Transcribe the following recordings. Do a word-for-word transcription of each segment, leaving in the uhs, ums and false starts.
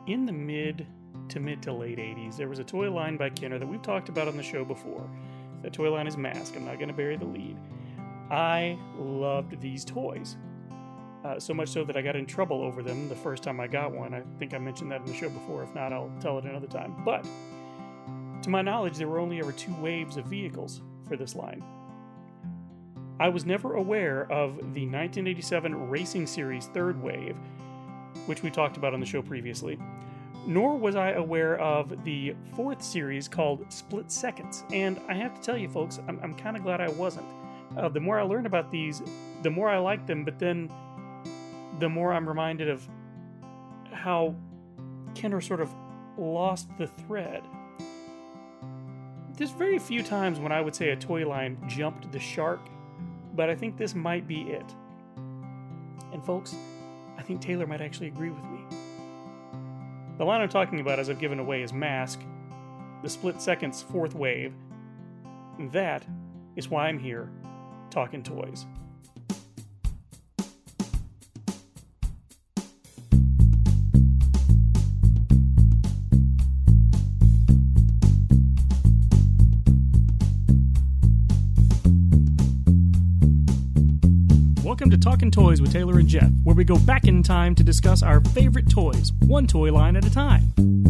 in the mid to mid to late eighties, there was a toy line by Kenner that we've talked about on the show before. That toy line is Mask. I'm not going to bury the lead. I loved these toys. Uh, so much so that I got in trouble over them the first time I got one. I think I mentioned that in the show before. If not, I'll tell it another time. But to my knowledge, there were only ever two waves of vehicles for this line. I was never aware of the nineteen eighty-seven Racing Series third wave, which we talked about on the show previously, nor was I aware of the fourth series called Split Seconds. And I have to tell you, folks, I'm, I'm kind of glad I wasn't. Uh, the more I learn about these, the more I like them, but then the more I'm reminded of how Kenner sort of lost the thread. There's very few times when I would say a toy line jumped the shark, but I think this might be it. And folks, I think Taylor might actually agree with me. The line I'm talking about, as I've given away, is Mask, the Split Seconds fourth wave. And that is why I'm here, talking toys. Welcome to Talking Toys with Taylor and Jeff, where we go back in time to discuss our favorite toys, one toy line at a time.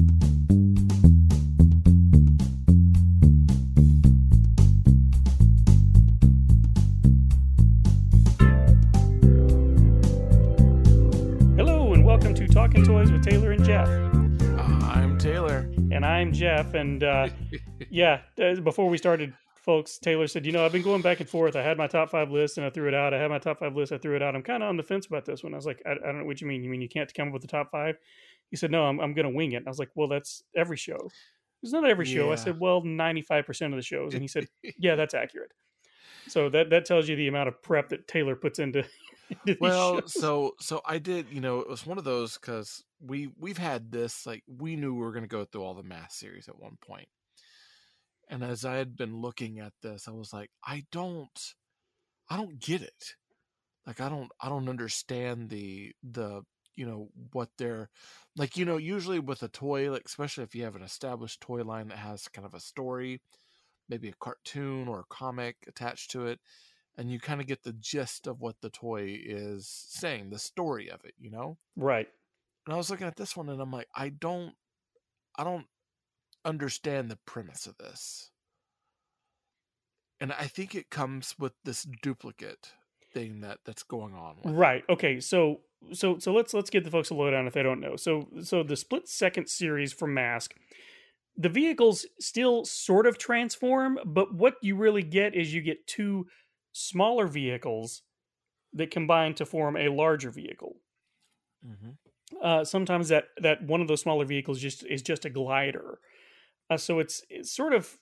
Hello, and welcome to Talking Toys with Taylor and Jeff. I'm Taylor. And I'm Jeff, and uh, yeah, before we started, folks, Taylor said, you know, I've been going back and forth. I had my top five list and I threw it out. I had my top five list. I threw it out. I'm kind of on the fence about this one. I was like, I, I don't know what you mean. You mean you can't come up with the top five? He said, no, I'm, I'm going to wing it. And I was like, well, that's every show. It's not every show. Yeah. I said, well, ninety-five percent of the shows. And he said, yeah, that's accurate. So that, that tells you the amount of prep that Taylor puts into, into these Well, shows. so so I did, you know, it was one of those because we, we've had this, like, we knew we were going to go through all the Mask series at one point. And as I had been looking at this, I was like, I don't, I don't get it. Like, I don't, I don't understand the, the, you know, what they're like, you know, usually with a toy, like, especially if you have an established toy line that has kind of a story, maybe a cartoon or a comic attached to it, and you kind of get the gist of what the toy is saying, the story of it, you know? Right. And I was looking at this one and I'm like, I don't, I don't understand the premise of this. And I think it comes with this duplicate thing that that's going on with right. Okay. So, so, so let's, let's get the folks a lowdown if they don't know. So, so the Split Second series from Mask, the vehicles still sort of transform, but what you really get is you get two smaller vehicles that combine to form a larger vehicle. Mm-hmm. Uh, sometimes that, that one of those smaller vehicles just is just a glider. Uh, so it's, it's sort of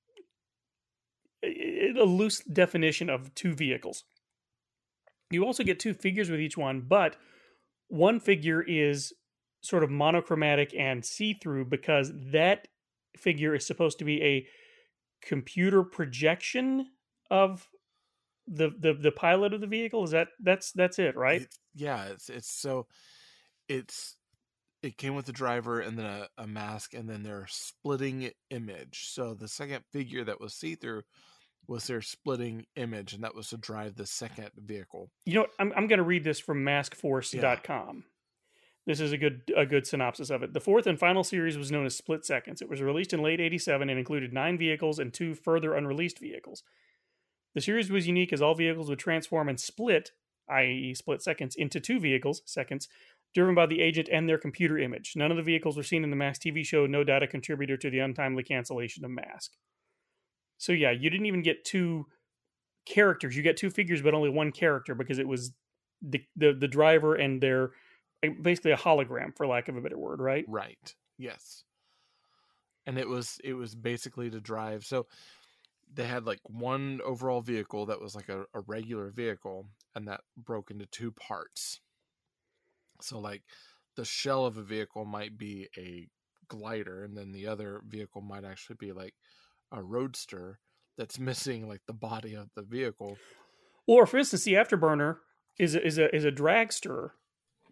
a, a loose definition of two vehicles. You also get two figures with each one, but one figure is sort of monochromatic and see-through because that figure is supposed to be a computer projection of the the, the pilot of the vehicle. Is that that's that's it, right? It, yeah, it's it's so it's it came with the driver and then a, a mask, and then their splitting image. So the second figure that was see-through was their splitting image, and that was to drive the second vehicle. You know what? I'm I'm going to read this from mask force dot com. Yeah. This is a good a good synopsis of it. The fourth and final series was known as Split Seconds. It was released in late eighty-seven and included nine vehicles and two further unreleased vehicles. The series was unique as all vehicles would transform and split, that is split seconds, into two vehicles, seconds, driven by the agent and their computer image. None of the vehicles were seen in the Mask T V show, no doubt a contributor to the untimely cancellation of Mask. So yeah, you didn't even get two characters. You get two figures, but only one character because it was the the, the driver and their basically a hologram, for lack of a better word, right? Right. Yes. And it was it was basically to drive. So they had like one overall vehicle that was like a, a regular vehicle, and that broke into two parts. So like the shell of a vehicle might be a glider, and then the other vehicle might actually be like a roadster that's missing like the body of the vehicle. Or for instance, the Afterburner is a, is a is a dragster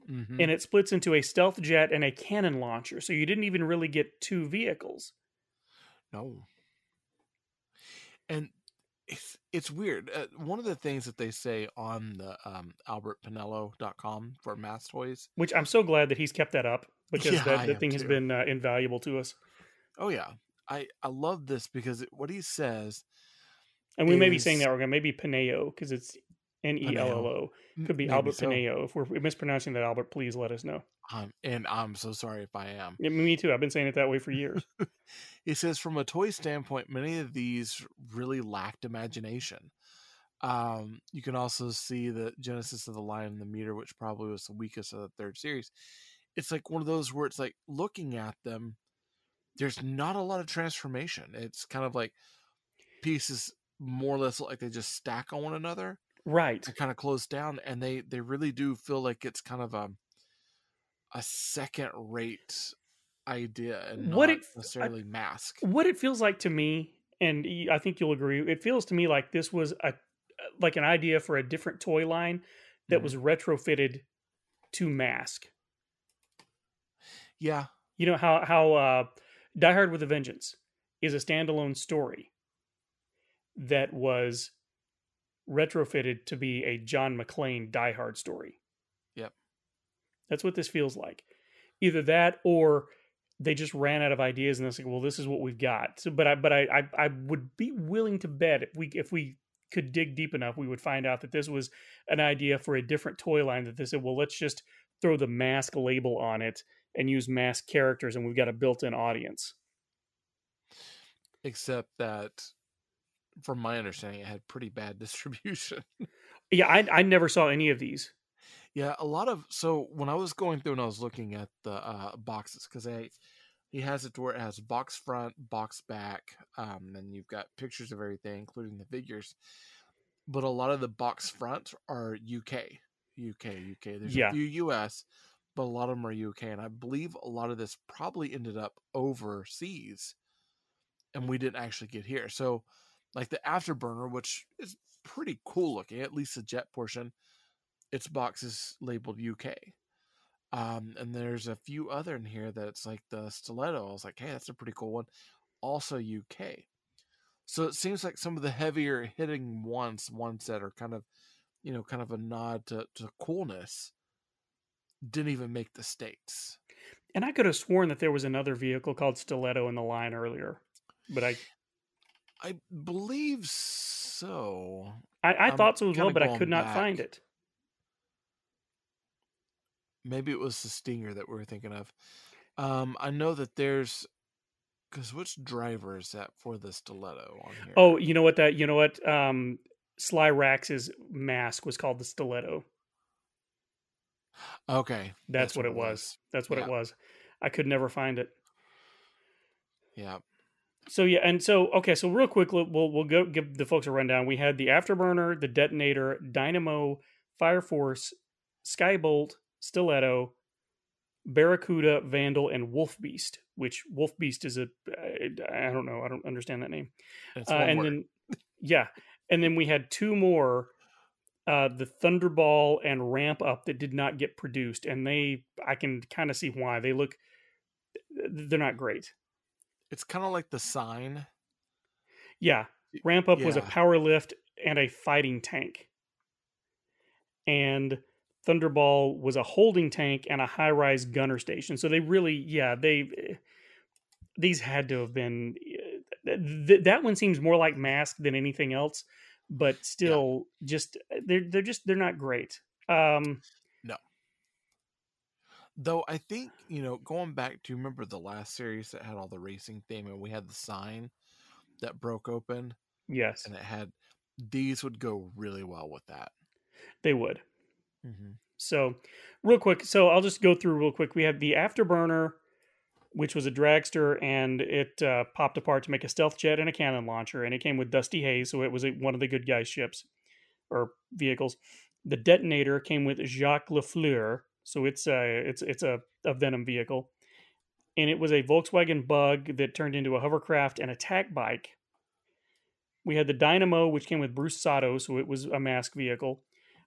Mm-hmm. and it splits into a stealth jet and a cannon launcher. So you didn't even really get two vehicles. No. And it's it's weird. Uh, one of the things that they say on the um, albert pinello dot com for Mass Toys, which I'm so glad that he's kept that up, because yeah, that, I that am thing has too. been uh, invaluable to us. Oh yeah, I I love this because it, what he says, and we is, may be saying that wrong. Maybe Pinello, because it's N E L L O. Could be maybe Albert so. Pinello. If we're mispronouncing that, Albert, please let us know. Um, and I'm so sorry if I am. Yeah, me too. I've been saying it that way for years. He says, from a toy standpoint, many of these really lacked imagination. Um, you can also see the Genesis of the Lion and the Meter, which probably was the weakest of the third series. It's like one of those where it's like looking at them, there's not a lot of transformation. It's kind of like pieces more or less like they just stack on one another. Right. And kind of close down, and they, they really do feel like it's kind of a a second rate idea and what not it necessarily I, Mask. What it feels like to me, and I think you'll agree, it feels to me like this was a like an idea for a different toy line that mm-hmm. was retrofitted to Mask. Yeah. You know how how uh, Die Hard with a Vengeance is a standalone story that was retrofitted to be a John McClane Die Hard story. Yep. That's what this feels like. Either that, or they just ran out of ideas and they're like, well, this is what we've got. So, but I, but I, I, I would be willing to bet if we, if we could dig deep enough, we would find out that this was an idea for a different toy line, that they said, well, let's just throw the Mask label on it and use Mask characters, and we've got a built-in audience. Except that, from my understanding, it had pretty bad distribution. Yeah, I, I never saw any of these. Yeah, a lot of, so when I was going through and I was looking at the uh, boxes, because he has it to where it has box front, box back, um, and you've got pictures of everything, including the figures. But a lot of the box front are U K, U K, U K. There's yeah. a few U S, but a lot of them are U K, and I believe a lot of this probably ended up overseas, and we didn't actually get here. So, like the Afterburner, which is pretty cool looking, at least the jet portion, its box is labeled U K. Um, and there's a few other in here that's like the Stiletto. I was like, hey, that's a pretty cool one. Also U K. So it seems like some of the heavier hitting ones, ones that are kind of, you know, kind of a nod to, to coolness, didn't even make the States. And I could have sworn that there was another vehicle called Stiletto in the line earlier, but I... I believe so. I, I thought so as well, but I could not back. find it. Maybe it was the Stinger that we were thinking of. Um, I know that there's, because which driver is that for the Stiletto on here? Oh, you know what that, you know what? Um, Sly Rax's Mask was called the Stiletto. Okay. That's, that's what, what it was. was. That's what yeah. it was. I could never find it. Yeah. So yeah, and so okay, so real quick, we'll we'll go give the folks a rundown. We had the Afterburner, the Detonator, Dynamo, Fire Force, Skybolt, Stiletto, Barracuda, Vandal, and Wolf Beast. Which Wolf Beast is a I don't know, I don't understand that name. That's uh, one and word. then yeah, and then we had two more, uh, the Thunderball and Ramp Up, that did not get produced, and they I can kind of see why. They look, they're not great. It's kind of like the Sign. Yeah. Ramp Up yeah. was a power lift and a fighting tank. And Thunderball was a holding tank and a high-rise gunner station. So they really, yeah, they, these had to have been, th- that one seems more like Mask than anything else, but still yeah. just, they're, they're just, they're not great. Um, no. Though I think, you know, going back to, remember the last series that had all the racing theme, and we had the Sign that broke open? Yes. And it had, these would go really well with that. They would. Mm-hmm. So, real quick, so I'll just go through real quick. We had the Afterburner, which was a dragster, and it uh, popped apart to make a stealth jet and a cannon launcher, and it came with Dusty Hayes, so it was a, one of the good guys' ships, or vehicles. The Detonator came with Jacques Lafleur, so it's a it's it's a, a Venom vehicle, and it was a Volkswagen Bug that turned into a hovercraft and attack bike. We had the Dynamo, which came with Bruce Sato, so it was a Mask vehicle.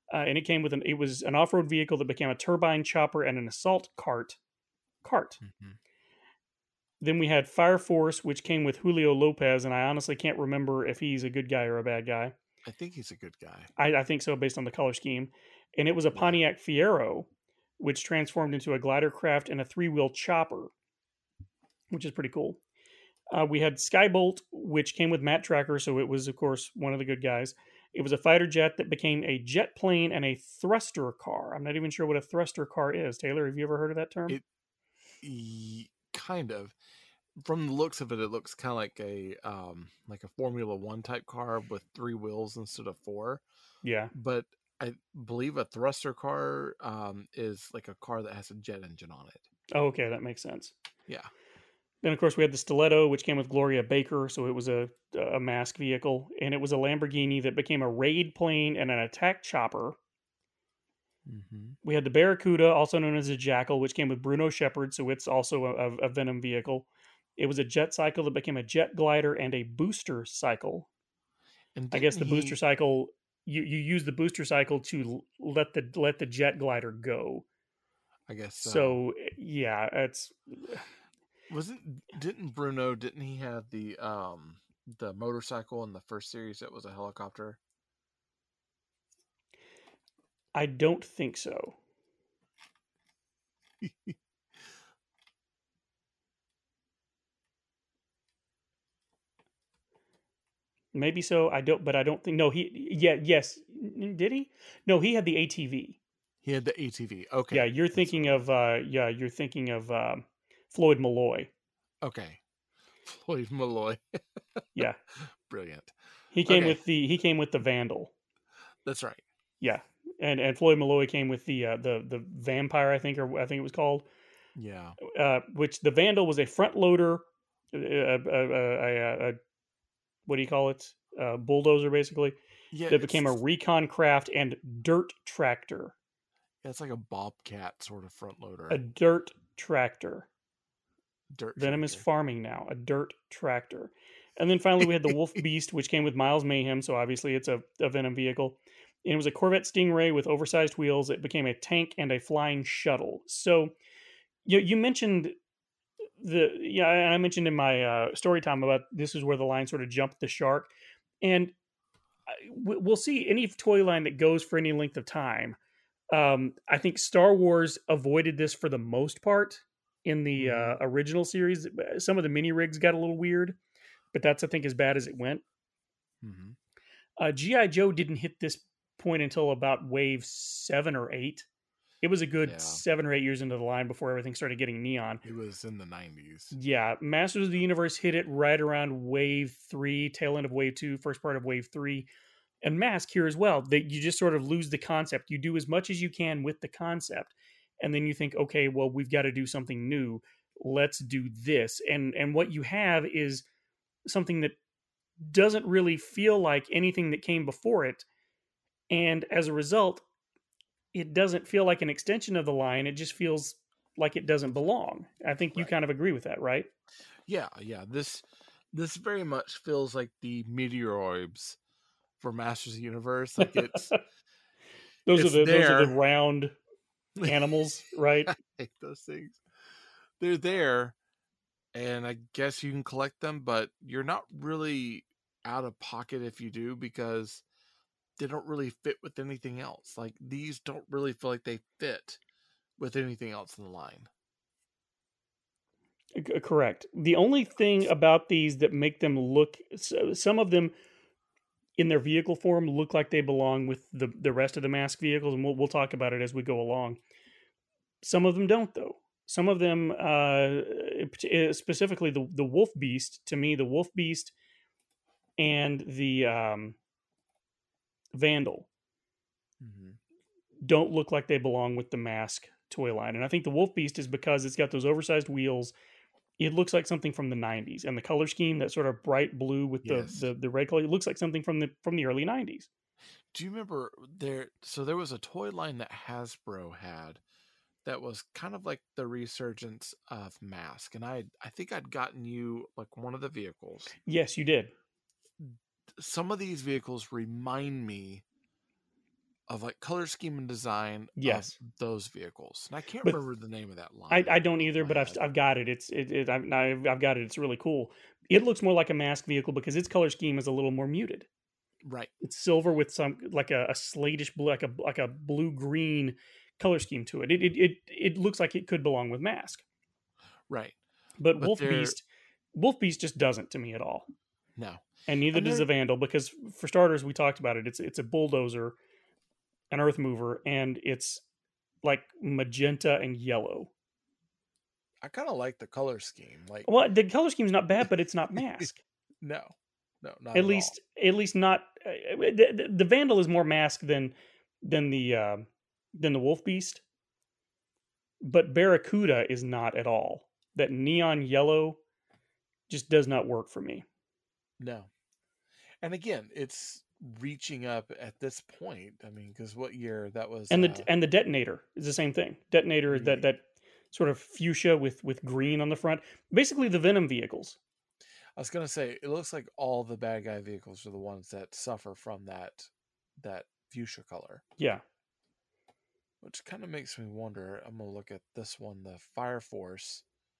uh, and it came with an it was an off-road vehicle that became a turbine chopper and an assault cart. Cart. Mm-hmm. Then we had Fire Force, which came with Julio Lopez, and I honestly can't remember if he's a good guy or a bad guy. I think he's a good guy. I, I think so, based on the color scheme. And it was a Yeah. Pontiac Fiero, which transformed into a glider craft and a three-wheel chopper, which is pretty cool. Uh, we had Skybolt, which came with Matt Tracker, so it was, of course, one of the good guys. It was a fighter jet that became a jet plane and a thruster car. I'm not even sure what a thruster car is. Taylor, have you ever heard of that term? It e- kind of. From the looks of it, it looks kind of like a um, like a Formula One type car with three wheels instead of four. Yeah. But I believe a thruster car um, is like a car that has a jet engine on it. Oh, okay, that makes sense. Yeah. Then, of course, we had the Stiletto, which came with Gloria Baker, so it was a a mask vehicle, and it was a Lamborghini that became a raid plane and an attack chopper. Mm-hmm. We had the Barracuda, also known as a Jackal, which came with Bruno Shepard, so it's also a, a Venom vehicle. It was a jet cycle that became a jet glider and a booster cycle. And I guess the he... booster cycle, you, you use the booster cycle to let the let the jet glider go. I guess so. So yeah, it's wasn't didn't Bruno didn't he have the um the motorcycle in the first series that was a helicopter? I don't think so. Maybe so. I don't, but I don't think. No, he. Yeah, yes. Did he? No, he had the A T V. He had the A T V. Okay. Yeah, you're thinking of. Uh, yeah, you're thinking of um, Floyd Malloy. Okay, Floyd Malloy. Yeah, brilliant. He came okay. with the. He came with the Vandal. That's right. Yeah, and and Floyd Malloy came with the uh, the the Vampire, I think, or I think it was called. Yeah. Uh, which the Vandal was a front loader. A, a, a, a what do you call it? Uh, bulldozer, basically. Yeah. That became a recon craft and dirt tractor. Yeah, it's like a Bobcat sort of front loader. A dirt tractor. Dirt. Venom tractor. is farming now. A dirt tractor. And then finally we had the Wolf Beast, which came with Miles Mayhem, so obviously it's a, a Venom vehicle. And it was a Corvette Stingray with oversized wheels. It became a tank and a flying shuttle. So you you mentioned the yeah, I mentioned in my uh, story time about this is where the line sort of jumped the shark, and we'll see any toy line that goes for any length of time. Um, I think Star Wars avoided this for the most part in the mm-hmm. uh, original series. Some of the mini rigs got a little weird, but that's I think as bad as it went. Mm-hmm. Uh, G I. Joe didn't hit this point until about wave seven or eight. It was a good yeah. seven or eight years into the line before everything started getting neon. It was in the nineties. Yeah. Masters of the Universe hit it right around wave three, tail end of wave two, first part of wave three. And Mask here as well. That you just sort of lose the concept. You do as much as you can with the concept. And then you think, okay, well, we've got to do something new. Let's do this. And and what you have is something that doesn't really feel like anything that came before it. And as a result, it doesn't feel like an extension of the line. It just feels like it doesn't belong. I think you right. kind of agree with that, right? Yeah, yeah. This this very much feels like the Meteoroids for Masters of the Universe. Like it's those it's are the there. those are the round animals, right? I hate those things. They're there, and I guess you can collect them, but you're not really out of pocket if you do, because they don't really fit with anything else. Like these don't really feel like they fit with anything else in the line. C- correct. The only thing about these that make them look, some of them in their vehicle form look like they belong with the, the rest of the Mask vehicles, and we'll, we'll talk about it as we go along. Some of them don't, though. Some of them, uh, specifically the, the Wolf Beast, to me, the Wolf Beast and the um, Vandal mm-hmm. don't look like they belong with the Mask toy line. And I think the Wolf Beast is because it's got those oversized wheels. It looks like something from the nineties, and the color scheme, that sort of bright blue with the, yes. the, the red color, it looks like something from the from the early nineties. Do you remember there? So there was a toy line that Hasbro had that was kind of like the resurgence of Mask, and I I think I'd gotten you like one of the vehicles. Yes, you did. Some of these vehicles remind me of like color scheme and design of Yes, those vehicles. And I can't but remember the name of that line. I, I off don't the top of either. my But I've head. I've got it. It's it, it I've, I've I've got it. It's really cool. It looks more like a mask vehicle because its color scheme is a little more muted. Right. It's silver with some like a, a slatish blue, like a like a blue green color scheme to it. It, it it it looks like it could belong with Mask, Right. but But Wolf they're Beast, Wolf Beast just doesn't to me at all, no. and neither And does they're the Vandal because for starters, we talked about it. It's it's a bulldozer, an earth mover, and it's like magenta and yellow. I kind of like the color scheme. Like Well, the color scheme's not bad, but it's not Mask. no. No, not At at all. least at least not uh, the, the Vandal is more Mask than than the uh, than the Wolf Beast. But Barracuda is not at all. That neon yellow just does not work for me. No. And again, it's reaching up at this point. I mean, because what year that was? And Uh, the and the detonator is the same thing. Detonator is that ye- that sort of fuchsia with with green on the front. Basically the Venom vehicles. I was gonna say it looks like all the bad guy vehicles are the ones that suffer from that that fuchsia color, Yeah. which kind of makes me wonder. I'm gonna look at this one, the Fire Force.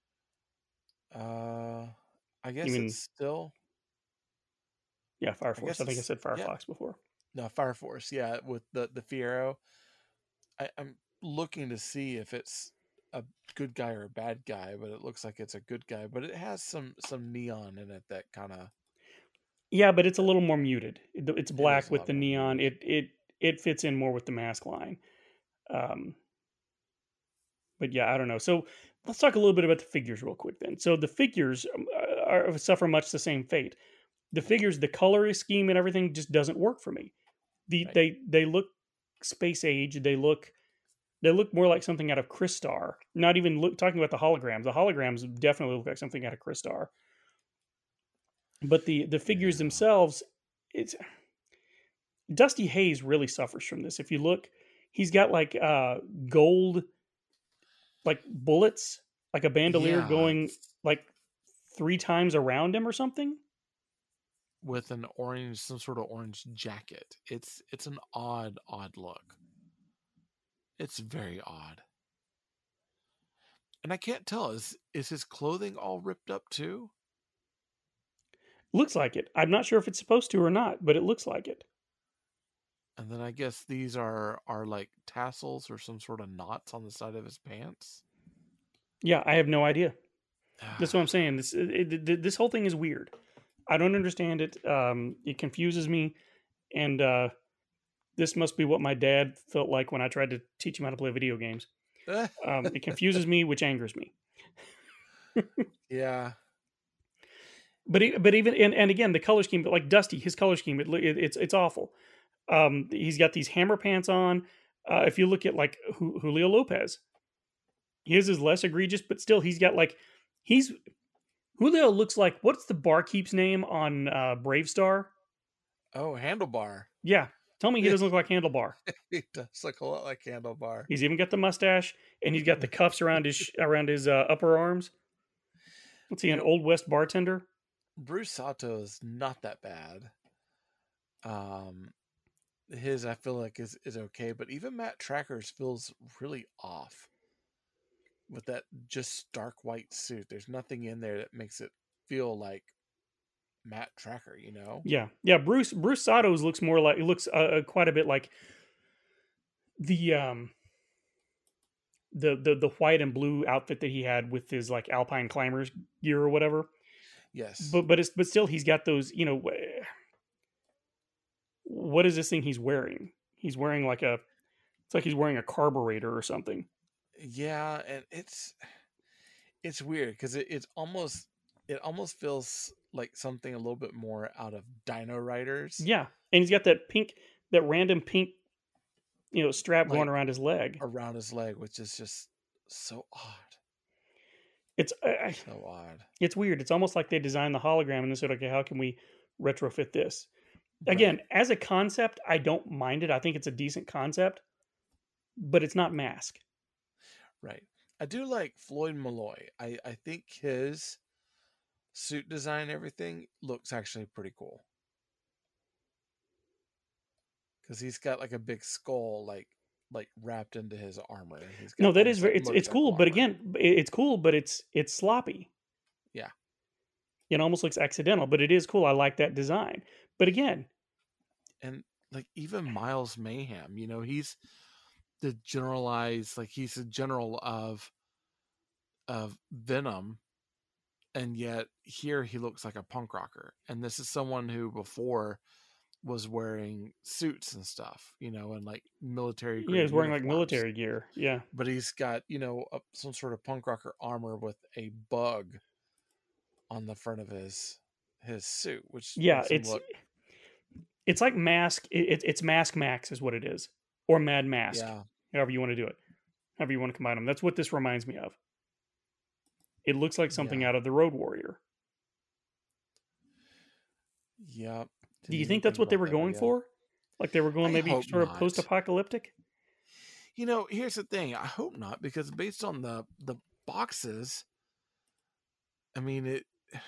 Uh, I You guess mean it's still. yeah, Fire I Force. guess I think I it's said yeah. Firefox before. No, Fire Force. Yeah, with the the Fiero. I, I'm looking to see if it's a good guy or a bad guy, but it looks like it's a good guy. But it has some some neon in it that kind of Yeah, but it's a little more muted. It- It's it is black a with lot the more neon. muted. It it it fits in more with the Mask line. Um, but yeah, I don't know. So let's talk a little bit about the figures real quick then. So the figures um, are, suffer much the same fate. The figures, the color scheme and everything just doesn't work for me. The Right. they they look space age. They look they look more like something out of Crystar. Not even look talking about the holograms. The holograms definitely look like something out of Crystar. But the the figures Yeah. themselves, it's Dusty Hayes really suffers from this. If you look, he's got like uh gold like bullets, like a bandolier Yeah, going like three times around him or something. with an orange, some sort of orange jacket. It's it's an odd, odd look. It's very odd, and I can't tell. Is is his clothing all ripped up too? Looks like it. I'm not sure if it's supposed to or not, but it looks like it. And then I guess these are are like tassels or some sort of knots on the side of his pants. Yeah, I have no idea. That's what I'm saying. This it, it, this whole thing is weird. I don't understand it. Um, it confuses me, and uh, this must be what my dad felt like when I tried to teach him how to play video games. Um, it confuses me, which angers me. Yeah, But e- but even and, and again, the color scheme, like Dusty, his color scheme, it, it, it's it's awful. Um, he's got these hammer pants on. Uh, if you look at like Julio Lopez, his is less egregious, but still, he's got like he's Julio looks like what's the barkeep's name on uh, Brave Star? Oh, Handlebar. Yeah, tell me he doesn't look like Handlebar. He does look a lot like Handlebar. He's even got the mustache and he's got the cuffs around his around his uh, upper arms. What's he, You an know, Old West bartender? Bruce Sato is not that bad. Um, his I feel like is is okay, but even Matt Tracker's feels really off with that just stark white suit. There's nothing in there that makes it feel like Matt Tracker. You know? Yeah, yeah. Bruce Bruce Sato's looks more like looks uh, uh, quite a bit like the um the the the white and blue outfit that he had with his like Alpine climbers gear or whatever. Yes. But but it's but still he's got those, you know, what is this thing he's wearing? He's wearing like a it's like he's wearing a carburetor or something. Yeah, and it's it's weird because it, it's almost it almost feels like something a little bit more out of Dino Riders, Yeah. And he's got that pink that random pink, you know, strap like going around his leg. around his leg, which is just so odd, It's I, so odd. it's weird. It's almost like they designed the hologram and they said, okay, how can we retrofit this? Right, Again, as a concept, I don't mind it. I think it's a decent concept, but it's not Mask. right. I do like Floyd Malloy. I I think his suit design, everything looks actually pretty cool because he's got like a big skull, like like wrapped into his armor. He's No, got that is almost very. like It's it's cool, motorcycle but armor. again, it- it's cool, but it's it's sloppy. Yeah. It almost looks accidental, but it is cool. I like that design. But again, And like even Miles Mayhem, you know, he's the generalized, like he's a general of of Venom, and yet here he looks like a punk rocker. And this is someone who before was wearing suits and stuff, you know, and like military yeah, grade he's wearing like uniforms. military gear. Yeah, But he's got, you know, a, some sort of punk rocker armor with a bug on the front of his his suit, which yeah. makes him It's look, it's like Mask. It, it, it's Mask Max is what it is, or Mad Mask, yeah, however you want to do it, however you want to combine them. That's what this reminds me of. It looks like something yeah, out of the Road Warrior. yeah. Do Didn't you even think that's think what they about were that, but going yeah. for? Like they were going I maybe hope sort of not. post-apocalyptic? You know, here's the thing. I hope not, because based on the the boxes, I mean it.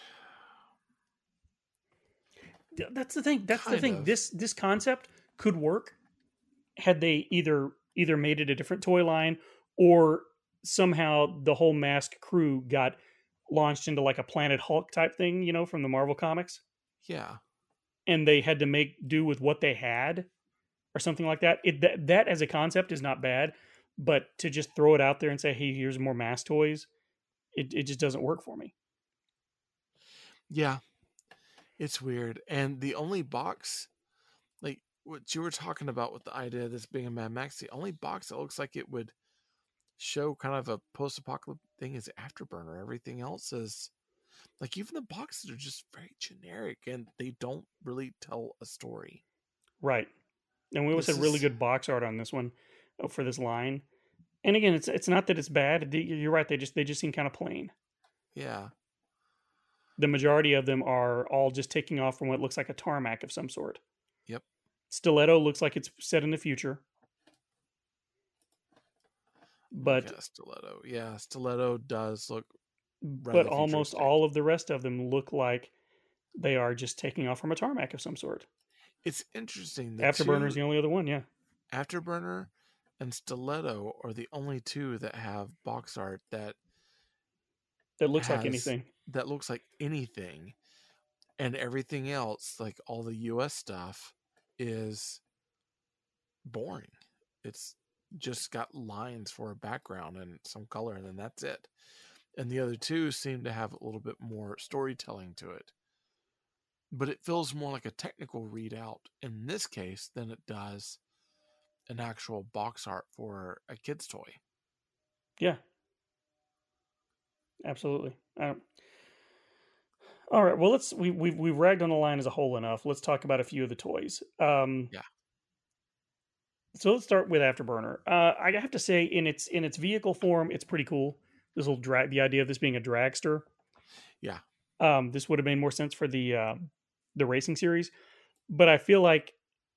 Th- That's the thing. That's the Kind thing. of. This this concept could work had they either either made it a different toy line or somehow the whole Mask crew got launched into like a Planet Hulk type thing, you know, from the Marvel comics, Yeah, and they had to make do with what they had or something like that. It that, that as a concept is not bad, but to just throw it out there and say, "Hey, here's more Mask toys," it it just doesn't work for me. yeah. It's weird, and the only box, like what you were talking about with the idea of this being a Mad Max, the only box that looks like it would show kind of a post-apocalyptic thing is Afterburner. Everything else is like, even the boxes are just very generic, and they don't really tell a story. Right. And we always This had really is good box art on this one uh, for this line. And again, it's it's not that it's bad. The- You're right. They just they just seem kind of plain. yeah, The majority of them are all just taking off from what looks like a tarmac of some sort. yep. Stiletto looks like it's set in the future, Look but at Stiletto. Yeah, Stiletto does look but rather almost futuristic. all of the rest of them look like they are just taking off from a tarmac of some sort. It's interesting. The Afterburner is two, the only other one. Yeah, Afterburner and Stiletto, are the only two that have box art that that looks like has anything. that looks like anything, and everything else, like all the U S stuff, is boring. It's just got lines for a background and some color, and then that's it. And the other two seem to have a little bit more storytelling to it, but it feels more like a technical readout in this case than it does an actual box art for a kid's toy. Yeah, absolutely. Um, all right. Well, let's we we've we've ragged on the line as a whole enough. Let's talk about a few of the toys. Um, Yeah. So let's start with Afterburner. Uh, I have to say, in its in its vehicle form, it's pretty cool. This will drag the idea of this being a dragster. Yeah. Um, this would have made more sense for the uh, the racing series, but I feel like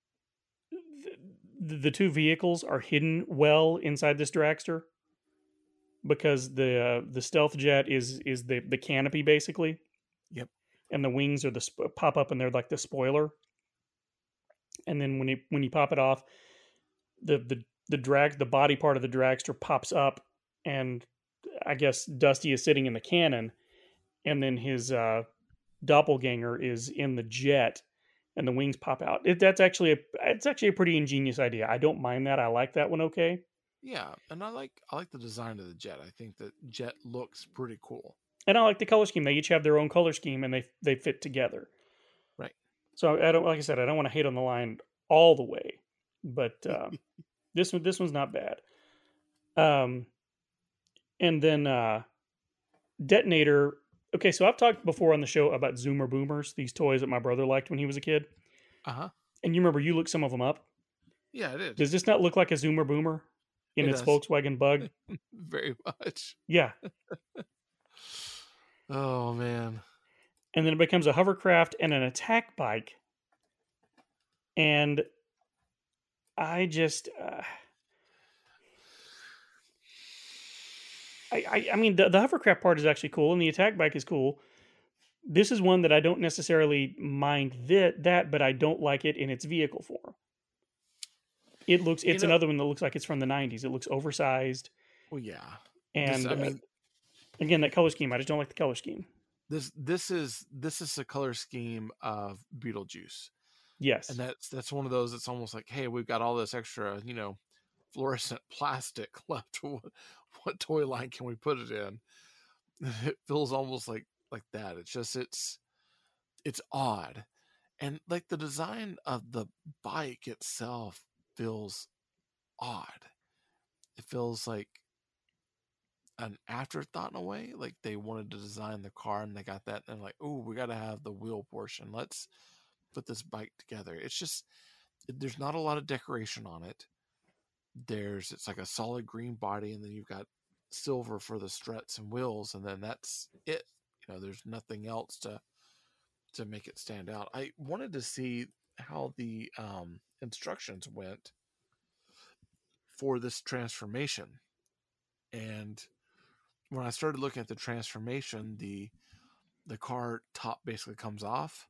the, the two vehicles are hidden well inside this dragster because the uh, the stealth jet is is the the canopy basically. Yep. And the wings are the sp- pop up and they're like the spoiler. And then when you when you pop it off, the the the drag the body part of the dragster pops up, and I guess Dusty is sitting in the cannon, and then his uh, doppelganger is in the jet, and the wings pop out. It, that's actually a it's actually a pretty ingenious idea. I don't mind that. I like that one. Okay. Yeah, and I like I like the design of the jet. I think that jet looks pretty cool. And I like the color scheme. They each have their own color scheme, and they they fit together. Right. So I don't like I said I don't want to hate on the line all the way, but uh, this one this one's not bad. Um, and then uh, Detonator. Okay, so I've talked before on the show about Zoomer Boomers, these toys that my brother liked when he was a kid. Uh huh. And you remember you looked some of them up. Yeah, it is. Does this not look like a Zoomer Boomer in It its does. Volkswagen Bug? Very much. Yeah. Oh man. And then it becomes a hovercraft and an attack bike. And I just, uh, I, I, I mean, the, the hovercraft part is actually cool, and the attack bike is cool. This is one that I don't necessarily mind that, that, but I don't like it in its vehicle form. It looks You it's know, another one that looks like it's from the nineties. It looks oversized, well, yeah. This, and I uh, mean, again, that color scheme. I just don't like the color scheme. this this is this is a color scheme of Beetlejuice, and Yes. that's that's one of those. It's almost like, hey, we've got all this extra, you know, fluorescent plastic left. What, what toy line can we put it in? It feels almost like like that. It's just it's it's odd, and like the design of the bike itself feels odd. It feels like an afterthought in a way. Like they wanted to design the car and they got that, and they're like, oh, we got to have the wheel portion. Let's put this bike together. It's just there's not a lot of decoration on it. There's it's like a solid green body, and then you've got silver for the struts and wheels, and then that's it. You know, there's nothing else to to make it stand out. I wanted to see how the um, instructions went for this transformation, and when I started looking at the transformation, the the car top basically comes off.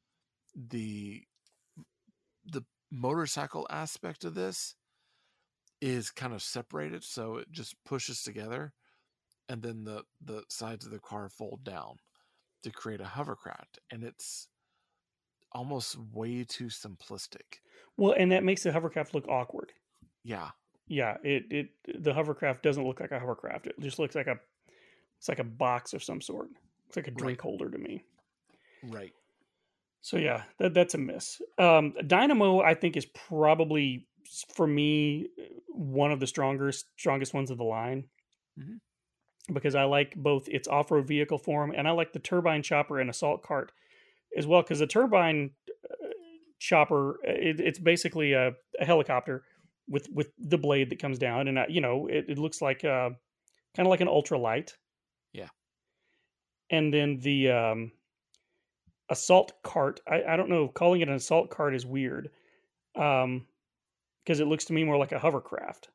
The the motorcycle aspect of this is kind of separated, so it just pushes together, and then the the sides of the car fold down to create a hovercraft, and it's almost way too simplistic. Well, and that makes the hovercraft look awkward. Yeah, Yeah, it it the hovercraft doesn't look like a hovercraft. It just looks like a it's like a box of some sort. It's like a right, drink holder to me. right. So yeah, that that's a miss. Um, Dynamo, I think, is probably for me one of the strongest strongest ones of the line Hmm. because I like both its off road vehicle form and I like the turbine chopper and assault cart as well. Because the turbine uh, chopper, it, it's basically a, a helicopter with with the blade that comes down, and uh, you know it, it looks like uh, kind of like an ultralight. Yeah. And then the um, assault cart, I, I don't know, calling it an assault cart is weird. Um, because it looks to me more like a hovercraft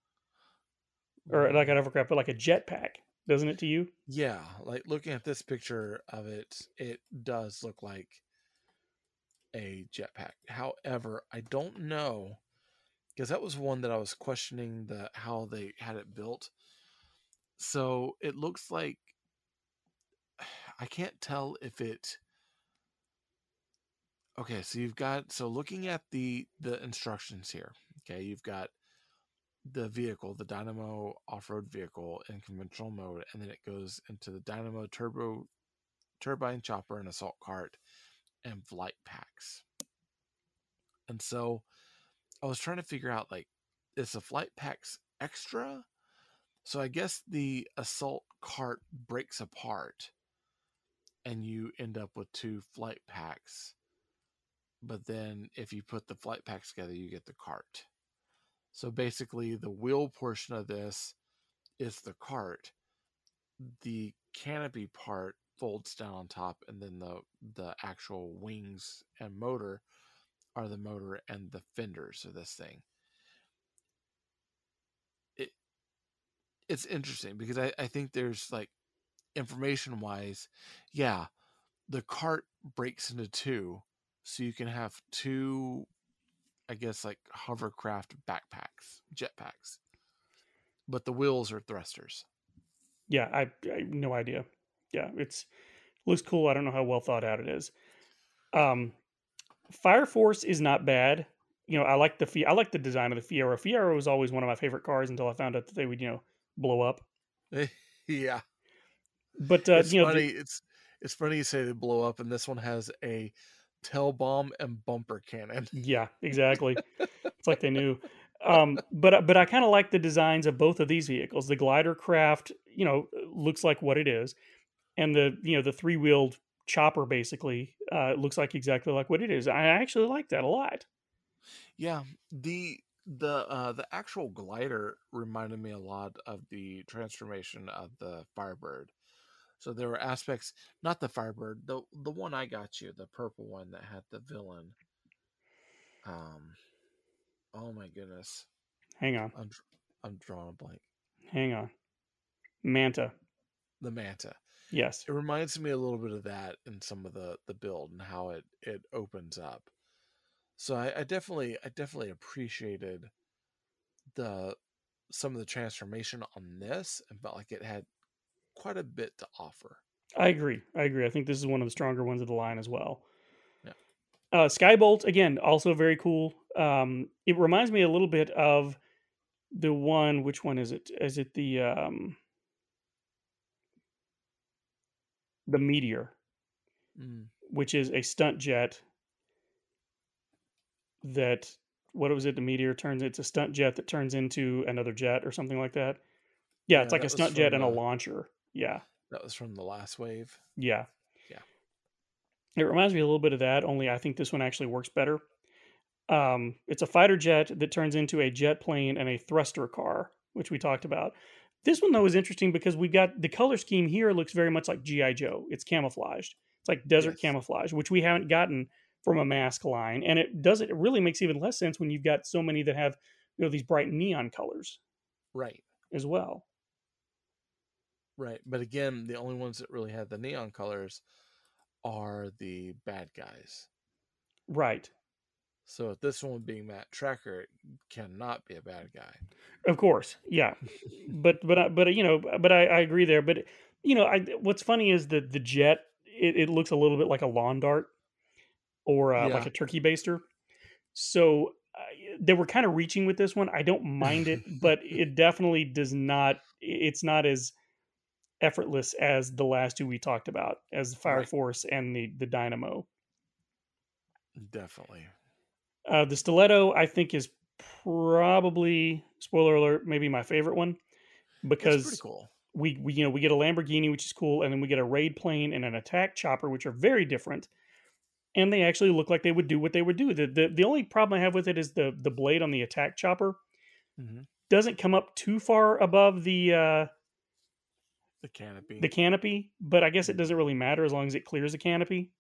or like a Mm, hovercraft, but like a jetpack, doesn't it to you? yeah, like looking at this picture of it, it does look like a jetpack. However, I don't know because that was one that I was questioning the how they had it built. So it looks like I can't tell if it okay, so you've got so looking at the the instructions here, okay, you've got the vehicle, the Dynamo off-road vehicle in conventional mode, and then it goes into the Dynamo turbo turbine chopper and assault cart and flight packs. And so I was trying to figure out like is the flight packs extra? So I guess the assault cart breaks apart and you end up with two flight packs. But then if you put the flight packs together, you get the cart. So basically, the wheel portion of this is the cart. The canopy part folds down on top, and then the the actual wings and motor are the motor and the fenders of this thing. It it's interesting because I, I think there's like information wise, yeah, the cart breaks into two, so you can have two, I guess, like hovercraft backpacks, jetpacks, but the wheels are thrusters. Yeah, I, I no idea. Yeah, it's looks cool. I don't know how well thought out it is. Um, Fire Force is not bad. You know, I like the Fi- I like the design of the Fiero. Fiero was always one of my favorite cars until I found out that they would, you know, blow up. Yeah, But uh, it's you know, the, funny. It's it's funny you say they blow up, and this one has a tail bomb and bumper cannon. yeah, exactly. It's like they knew. Um, but but I kind of like the designs of both of these vehicles. The glider craft, you know, looks like what it is, and the you know the three wheeled chopper basically uh, looks like exactly like what it is. I actually like that a lot. Yeah, the the uh the actual glider reminded me a lot of the transformation of the Firebird. So there were aspects, not the Firebird, the the one I got you, the purple one that had the villain. Um, oh my goodness, Hang on, I'm I'm drawing a blank. hang on. Manta, The Manta. yes. It reminds me a little bit of that in some of the the build and how it it opens up. So I, I definitely, I definitely appreciated the some of the transformation on this, and felt like it had quite a bit to offer. I agree. I agree. I think this is one of the stronger ones of the line as well. Yeah. Uh, Skybolt, again, also very cool. Um, it reminds me a little bit of the one. Which one is it? Is it the um, the Meteor, Mm. which is a stunt jet that what was it? The Meteor turns it's a stunt jet that turns into another jet or something like that. Yeah, it's Yeah, like a that was stunt jet from and a the launcher. Yeah, that was from the last wave. yeah. Yeah. It reminds me a little bit of that. Only I think this one actually works better. Um, it's a fighter jet that turns into a jet plane and a thruster car, which we talked about. This one though is interesting because we got the color scheme here looks very much like G I Joe. It's camouflaged. It's like desert Yes. camouflage, which we haven't gotten from a mask line, and it does it really makes even less sense when you've got so many that have you know these bright neon colors Right. as well. Right. But again, the only ones that really had the neon colors are the bad guys. Right. So if this one being Matt Tracker, it cannot be a bad guy. Of course, yeah, but but I- but you know, but I, I agree there. But you know, I what's funny is that the jet it, it looks a little bit like a lawn dart or uh, like Yeah. a turkey baster. So uh, they were kind of reaching with this one. I don't mind it, but it definitely does not. It's not as effortless as the last two we talked about, as the Fire Right. Force and the the Dynamo. Definitely. Uh, the Stiletto, I think, is probably spoiler alert, maybe my favorite one It's pretty because cool. we, we you know we get a Lamborghini, which is cool, and then we get a raid plane and an attack chopper, which are very different, and they actually look like they would do what they would do. The the, the only problem I have with it is the the blade on the attack chopper Mm-hmm. doesn't come up too far above the uh, The canopy. the canopy, but I guess it doesn't really matter as long as it clears the canopy.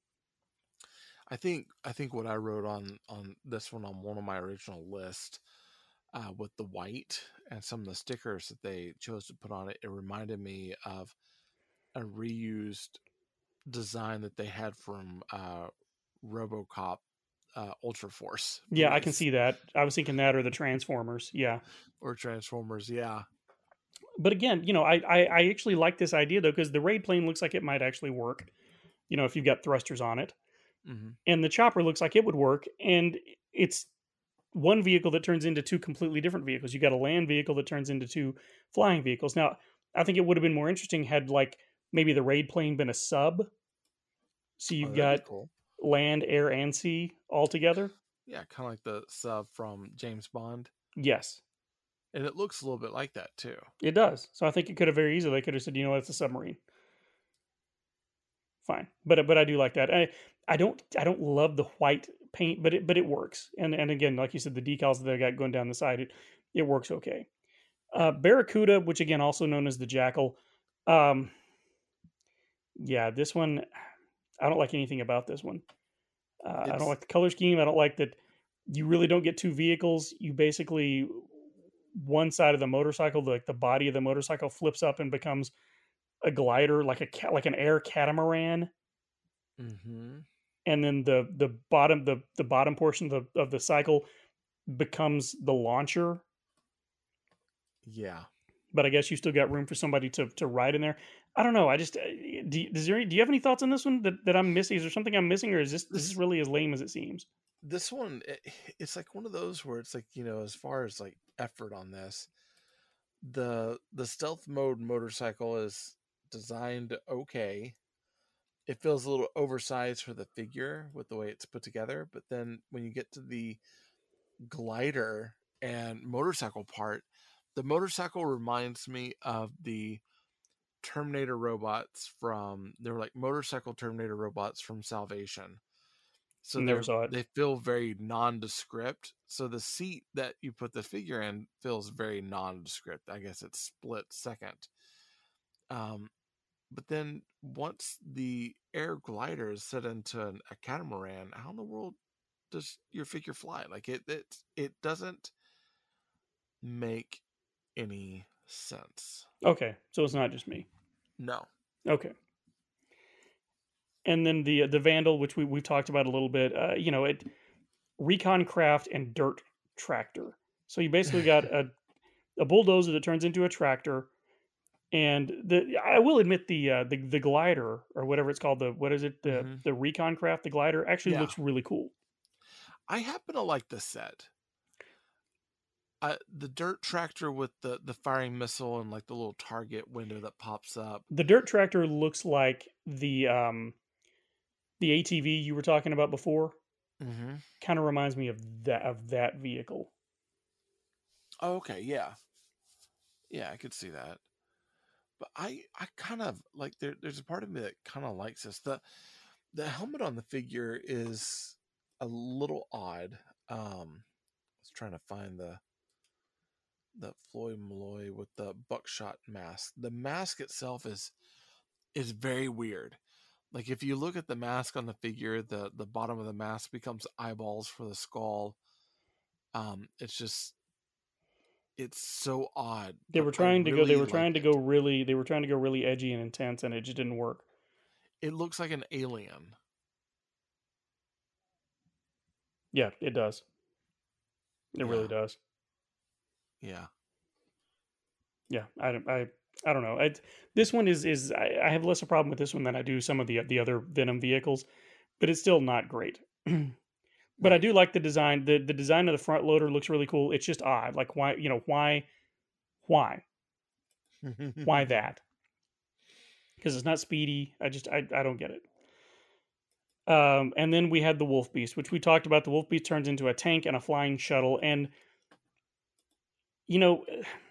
I think I think what I wrote on on this one on one of my original list uh, with the white and some of the stickers that they chose to put on it, it reminded me of a reused design that they had from uh, RoboCop uh, Ultra Force Yeah, I can Police see that. I was thinking that or the Transformers. Yeah. or Transformers. Yeah. But again, you know, I I, I actually like this idea though because the raid plane looks like it might actually work. You know, if you've got thrusters on it, Mm-hmm. and the chopper looks like it would work, and it's one vehicle that turns into two completely different vehicles. You got a land vehicle that turns into two flying vehicles. Now, I think it would have been more interesting had like maybe the raid plane been a sub, so Oh, you've that'd be got cool. land, air, and sea all together. Yeah, kind of like the sub from James Bond, Yes, and it looks a little bit like that too. it does. So I think it could have very easily they could have said, you know what, it's a submarine. Fine, but but I do like that. I I don't I don't love the white paint, but it but it works. And and again, like you said, the decals that they got going down the side, it it works okay. Yeah. Uh, Barracuda, which again also known as the Jackal. Um, yeah, this one I don't like anything about this one. Uh, I don't It's like the color scheme. I don't like that you really don't get two vehicles. You basically one side of the motorcycle, like the body of the motorcycle, flips up and becomes a glider, like a ca- like an air catamaran, mm-hmm. and then the the bottom the the bottom portion of the of the cycle becomes the launcher. Yeah. But I guess you still got room for somebody to to ride in there. I don't know. I just uh, do. You, is there any, do you have any thoughts on this one that, that I'm missing? Is there something I'm missing, or is this is this This really as lame as it seems? this one it, it's like one of those where it's like, you know, as far as like effort on this, the the stealth mode motorcycle is designed okay. It feels a little oversized for the figure with the way it's put together, but then when you get to the glider and motorcycle part, the motorcycle reminds me of the Terminator robots from they're like motorcycle Terminator robots from Salvation. So Never they're saw it. they feel very nondescript. So the seat that you put the figure in feels very nondescript. I guess it's split second. Um, but then once the air glider is set into an, a catamaran, how in the world does your figure fly? Like it it it doesn't make any sense. Okay, so it's not just me. No. Okay, and then the the Vandal, which we we talked about a little bit. Uh, you know, it Recon Craft and Dirt Tractor. So you basically got a, a bulldozer that turns into a tractor, and the I will admit the uh, the the glider or whatever it's called, the what is it, the hmm the Recon Craft, the glider actually Yeah, looks really cool. I happen to like the set. Uh, the dirt tractor with the the firing missile and like the little target window that pops up. The Dirt Tractor looks like the um the A T V you were talking about before. hmm Kind of reminds me of that of that vehicle. Oh, okay, yeah, yeah, I could see that. But I I kind of like there. There's a part of me that kind of likes this. the The helmet on the figure is a little odd. Um, I was trying to find the the Floyd Malloy with the buckshot mask. The mask itself is is very weird. Like if you look at the mask on the figure, the the bottom of the mask becomes eyeballs for the skull. Um, it's just it's so odd, They but were I trying to go. They really were like trying to go it. really. They were trying to go really edgy and intense, and it just didn't work. It looks like an alien. Yeah, it does. It really Yeah, does. yeah. Yeah, I don't. I I don't know. I, this one is is I, I have less a problem with this one than I do some of the the other Venom vehicles, but it's still not great. But I Right. do like the design. the The design of the front loader looks really cool. It's just odd. Like why you know why why why that? Because it's not speedy. I just I I don't get it. Um, and then we had the Wolf Beast, which we talked about. The Wolf Beast turns into a tank and a flying shuttle, and you know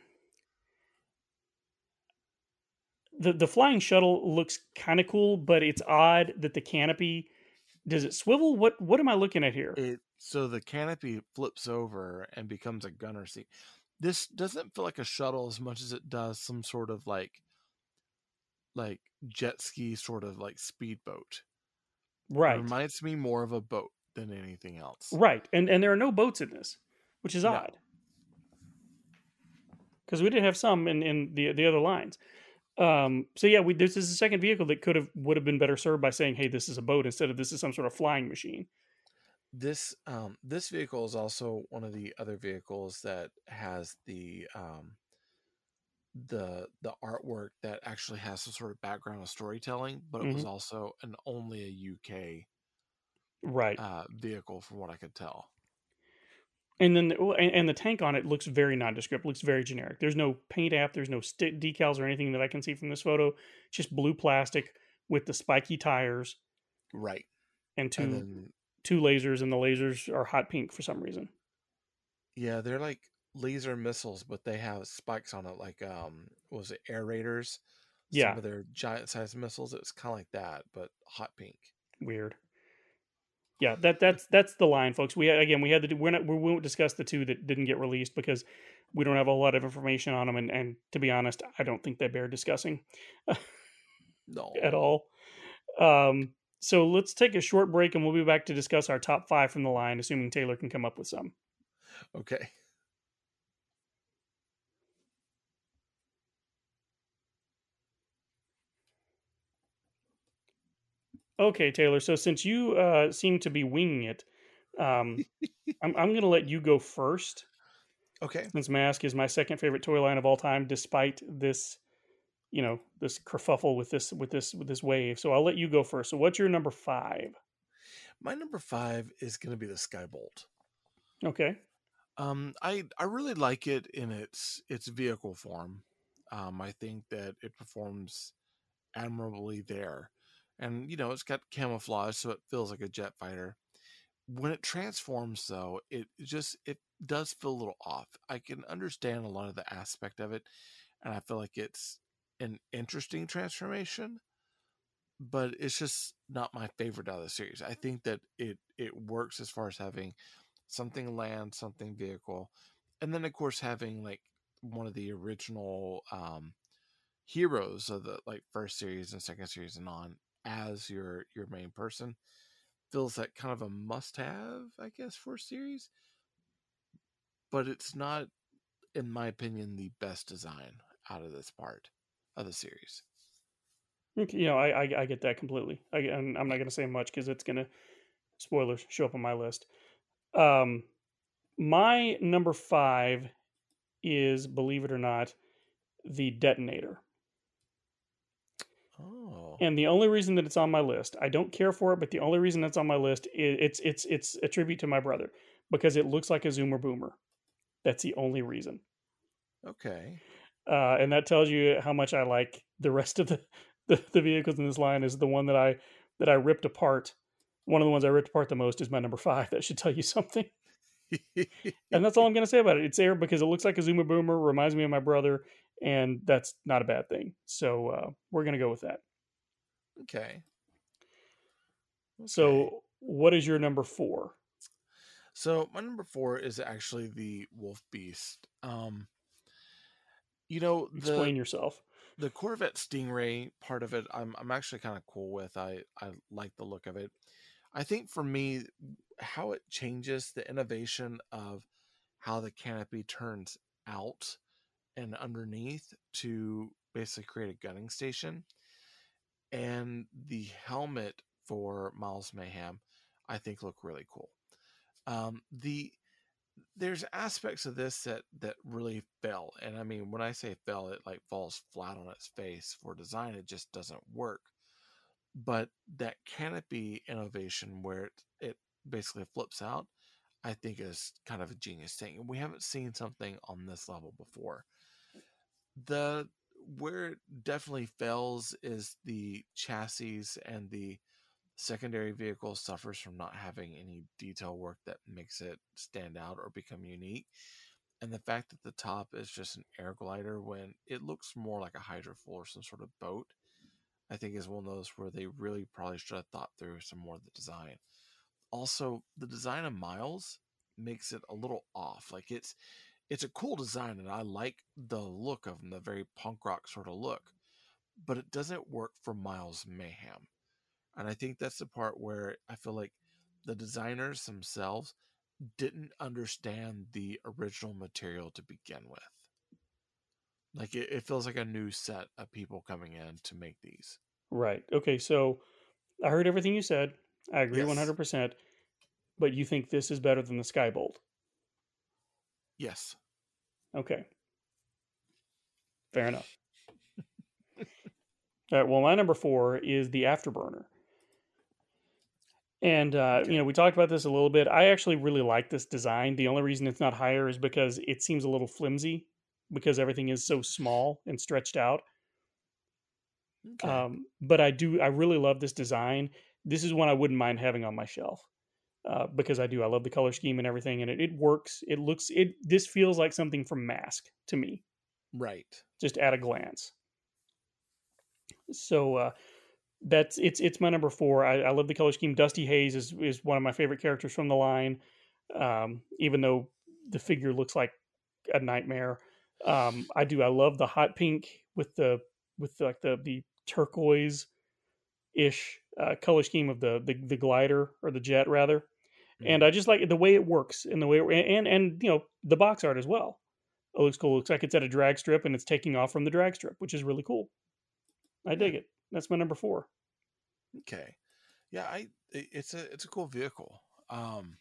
the the flying shuttle looks kind of cool, but it's odd that the canopy does it swivel. What what am I looking at here? It so the canopy flips over and becomes a gunner seat. This doesn't feel like a shuttle as much as it does some sort of like like jet ski sort of like speedboat. It Right, reminds me more of a boat than anything else. right, and and there are no boats in this, which is No. odd because we did have some in in the the other lines. Um, so yeah, we this is the second vehicle that could have would have been better served by saying, "Hey, this is a boat," instead of this is some sort of flying machine. This um this vehicle is also one of the other vehicles that has the um the the artwork that actually has some sort of background of storytelling, but it was Hmm. also an only a U K Right. uh vehicle from what I could tell. And then the, and, and the tank on it looks very nondescript, looks very generic. There's no paint app, there's no st- decals or anything that I can see from this photo. It's just blue plastic with the spiky tires Right. and And two then two lasers, and the lasers are hot pink for some reason. yeah, they're like laser missiles, but they have spikes on it, like um, what was it Air Raiders? Some Yeah, of their giant sized missiles. It's kind of like that, but hot pink. weird. Yeah, that that's that's the line, folks. We again we had the we're not we won't discuss the two that didn't get released because we don't have a lot of information on them, and and to be honest, I don't think they bear discussing at No. all. Um, so let's take a short break, and we'll be back to discuss our top five from the line, assuming Taylor can come up with some. Okay. Okay, Taylor. So since you uh, seem to be winging it, um, I'm I'm going to let you go first, Okay. since Mask is my second favorite toy line of all time, despite this you know this kerfuffle with this with this with this wave. So I'll let you go first. So what's your number five? My number five is going to be the Skybolt. Okay. Um, I I really like it in its its vehicle form. Um, I think that it performs admirably there, and you know it's got camouflage, so it feels like a jet fighter. When it transforms, though, it just it does feel a little off. I can understand a lot of the aspect of it, and I feel like it's an interesting transformation, but it's just not my favorite out of the series. I think that it it works as far as having something land, something vehicle, and then of course having like one of the original um, heroes of the like first series and second series and on as your your main person feels like kind of a must have, I guess, for a series. But it's not, in my opinion, the best design out of this part of the series. Okay, you know, I I, I get that completely. I, and I'm not going to say much because it's going to spoilers show up on my list. Um, my number five is, believe it or not, the detonator. Oh, And the only reason that it's on my list, I don't care for it, but the only reason it's on my list is it's it's it's a tribute to my brother because it looks like a Zoomer Boomer. That's the only reason. okay. Uh, and that tells you how much I like the rest of the, the the vehicles in this line. Is the one that I that I ripped apart. One of the ones I ripped apart the most is my number five. That should tell you something. And that's all I'm going to say about it. It's there because it looks like a Zoomer Boomer, reminds me of my brother, and that's not a bad thing. So uh, we're going to go with that. Okay. Okay. So, what is your number four? So my number four is actually the Wolf Beast. Um, you know the Explain yourself. the Corvette Stingray part of it. I'm I'm actually kind of cool with. I I like the look of it. I think for me, how it changes the innovation of how the canopy turns out and underneath to basically create a gunning station, and the helmet for Miles Mayhem, I think look really cool. Um, the there's aspects of this that that really fail, and I mean when I say fail, it like falls flat on its face for design. It just doesn't work. But that canopy innovation where it, it basically flips out, I think is kind of a genius thing. And we haven't seen something on this level before. The where it definitely fails is the chassis, and the secondary vehicle suffers from not having any detail work that makes it stand out or become unique. And the fact that the top is just an air glider when it looks more like a hydrofoil or some sort of boat, I think is one of those where they really probably should have thought through some more of the design. Also, the design of Miles makes it a little off. Like it's it's a cool design, and I like the look of them, the very punk rock sort of look, but it doesn't work for Miles Mayhem. And I think that's the part where I feel like the designers themselves didn't understand the original material to begin with. Like it, it feels like a new set of people coming in to make these. Right. Okay. So I heard everything you said. I agree Yes. one hundred percent. But you think this is better than the Skybolt? Yes. Okay. Fair enough. All right. Well, my number four is the Afterburner. And, uh, you know, Okay. we talked about this a little bit. I actually really like this design. The only reason it's not higher is because it seems a little flimsy because everything is so small and stretched out. Okay. Um, but I do, I really love this design. This is one I wouldn't mind having on my shelf uh, because I do. I love the color scheme and everything, and it, it works. It looks, it, this feels like something from Mask to me, Right. just at a glance. So, uh, that's it's it's my number four. I, I love the color scheme. Dusty Hayes is is one of my favorite characters from the line, um, even though the figure looks like a nightmare. Um, I do. I love the hot pink with the with the, like the the turquoise ish uh, color scheme of the, the the glider or the jet rather. And Mm. I just like the way it works and the way it, and and you know the box art as well. It looks cool. It looks like it's at a drag strip and it's taking off from the drag strip, which is really cool. I Yeah. dig it. That's my number four. Okay. Yeah. I. It's a it's a cool vehicle. Um.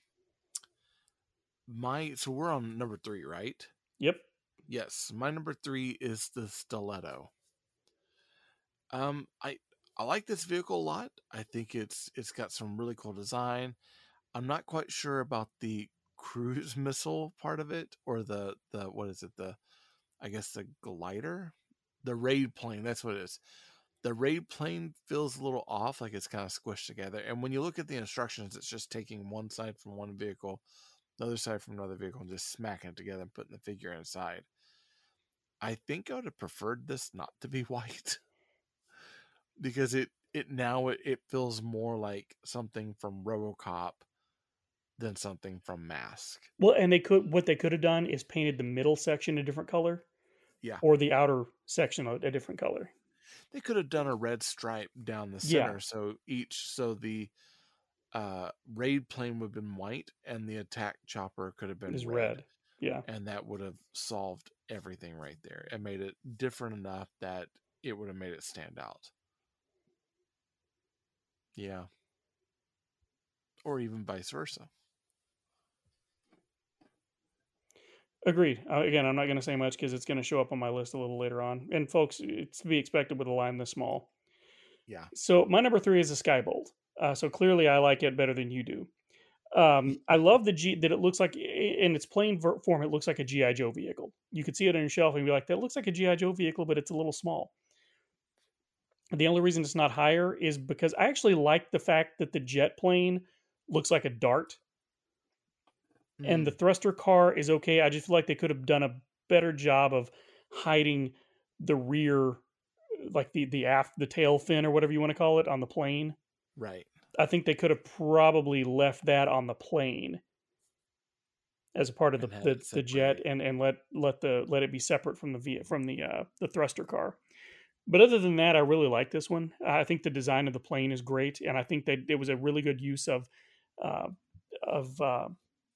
My so we're on number three, right? Yep. Yes. My number three is the Stiletto. Um. I I like this vehicle a lot. I think it's it's got some really cool design. I'm not quite sure about the cruise missile part of it, or the the what is it, the I guess the glider, the raid plane. That's what it is. The raid plane feels a little off, like it's kind of squished together. And when you look at the instructions, it's just taking one side from one vehicle, the other side from another vehicle, and just smacking it together and putting the figure inside. I think I would have preferred this not to be white because it it now it, it feels more like something from RoboCop than something from Mask. Well, and they could what they could have done is painted the middle section a different color Yeah, or the outer section a, a different color. they could have done a red stripe down the Yeah, center, so each so the uh, raid plane would have been white and the attack chopper could have been is red, red. Yeah. and that would have solved everything right there and made it different enough that it would have made it stand out. Yeah, or even vice versa. Agreed. Uh, again, I'm not going to say much because it's going to show up on my list a little later on. And folks, it's to be expected with a line this small. Yeah. So my number three is a Skybolt. Uh, so clearly, I like it better than you do. Um, I love the G that it looks like in its plain ver- form. It looks like a G I Joe vehicle. You could see it on your shelf and be like, "That looks like a G I Joe vehicle, but it's a little small." The only reason it's not higher is because I actually like the fact that the jet plane looks like a dart, and the Mm, thruster car is okay. I just feel like they could have done a better job of hiding the rear, like the the aft, the tail fin or whatever you want to call it on the plane. right. I think they could have probably left that on the plane as a part of the, And had the, it the jet, separate. and, and let let the let it be separate from the v, from the uh, the thruster car. But other than that, I really like this one. I think the design of the plane is great, and I think that it was a really good use of uh, of uh,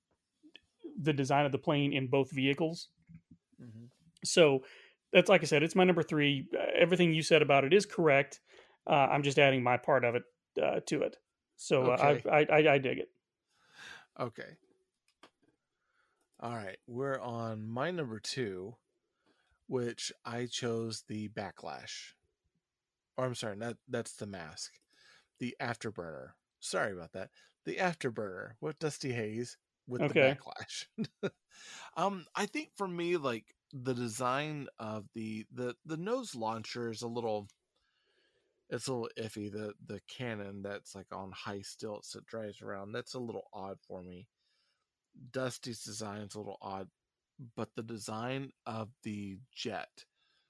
the design of the plane in both vehicles. Hmm. So that's, like I said, it's my number three. Uh, everything you said about it is correct. Uh, I'm just adding my part of it uh, to it. So uh, Okay. I, I I I dig it. Okay. All right. We're on my number two, which I chose the Backlash. Or I'm sorry, not that's the Mask. The Afterburner. Sorry about that. The Afterburner with Dusty Hayes with the Okay. Backlash. um, I think for me, like the design of the the the nose launcher is a little it's a little iffy. The the cannon that's like on high stilts that drives around, that's a little odd for me. Dusty's design is a little odd, but the design of the jet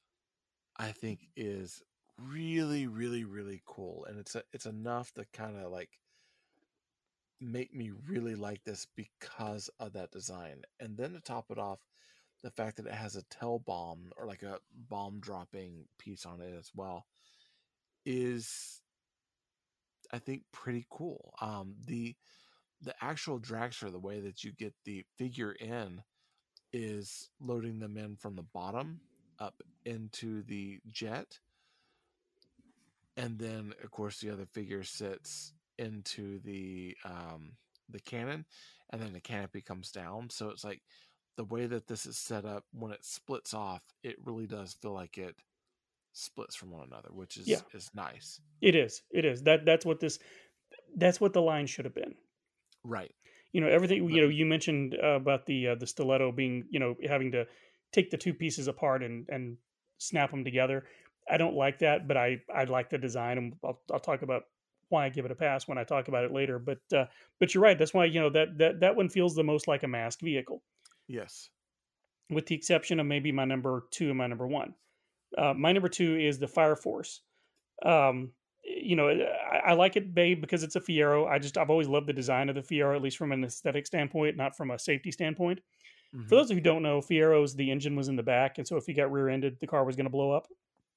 I think is really, really, really cool, and it's a, it's enough to kind of like make me really like this because of that design. And then to top it off, the fact that it has a tail bomb or like a bomb dropping piece on it as well is, I think, pretty cool. Um, the the actual dragster, the way that you get the figure in, is loading them in from the bottom up into the jet, and then of course the other figure sits into the um the cannon, and then the canopy comes down. So it's like the way that this is set up, when it splits off, it really does feel like it splits from one another, which Yeah, is is nice. it is. It is. That that's what this that's what the line should have been. Right. You know, everything, But you know, you mentioned uh, about the uh, the stiletto being, you know, having to take the two pieces apart and and snap them together. I don't like that, but I I like the design, and I'll I'll talk about why I give it a pass when I talk about it later. But uh, but you're right. That's why, you know, that that that one feels the most like a masked vehicle, yes. with the exception of maybe my number two and my number one. Uh, my number two is the Fire Force. Um, you know, I, I like it, babe, because it's a Fiero. I just I've always loved the design of the Fiero, at least from an aesthetic standpoint, not from a safety standpoint. For Hmm. those who don't know, Fieros, the engine was in the back, and so if you got rear-ended, the car was going to blow up,